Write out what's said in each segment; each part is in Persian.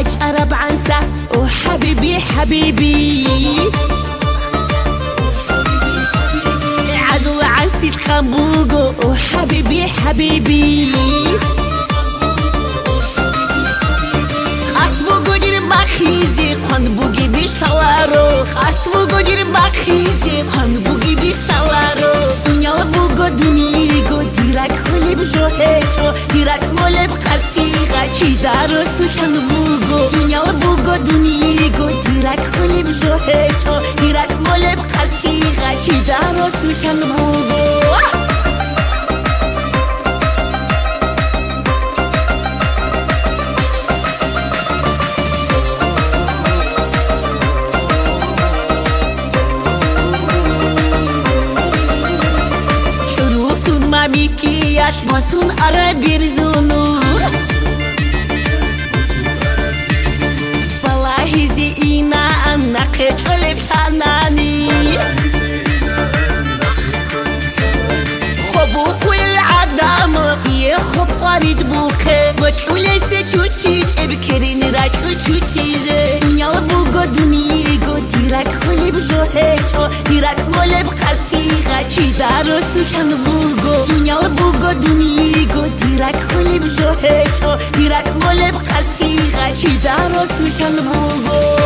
عرب عنسة وحبيبي حبيبي عزو عن سيد خنبوقو وحبيبي حبيبي قصبوقو دير باخيزي خنبوقي بيشوارو قصبوقو دير باخيزي خنبوقي بيشوارو دنيا بوقو دنيقو ديرك خلي بجوهيتو ديرك مولي بقرشي غاچي دارو سوشن بوقو دنيا بوقو دنيقو ديرك خلي بجوهيتو ديرك مولي بقرشي غاچي دارو سوشن بوقو مكياج مصون عربي رزونور والله زينا أنا قلب حناني خبو خوي العدم يخب قريد بوخي وتقولي سيتشوتشيش بكرين راك وتشوتشيزي دنيا بوغو دنيقو ديراك خلي بجوهيتو ديراك مولي بقرشي غاچي دارو سوشن بوغو دنيا بوغو دنيقو ديراك خلي بجوهيتو ديراك مولي بقرشي غاچي دارو سوشن بوغو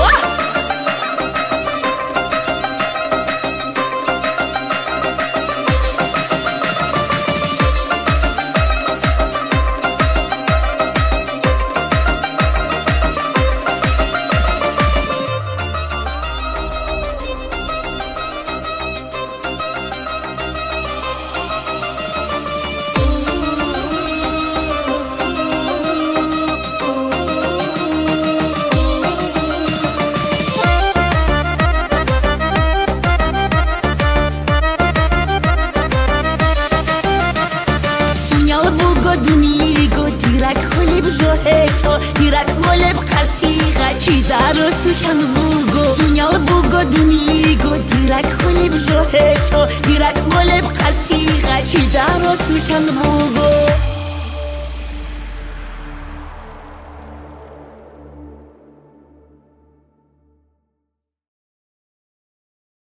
دنيقو ديرك خلي بجوهيتو ديرك مولي بقرشي غاچي دارو سوشن بوغو دنيا بوغو دنيقو ديرك خلي بجوهيتو ديرك مولي بقرشي غاچي دارو سوشن بوغو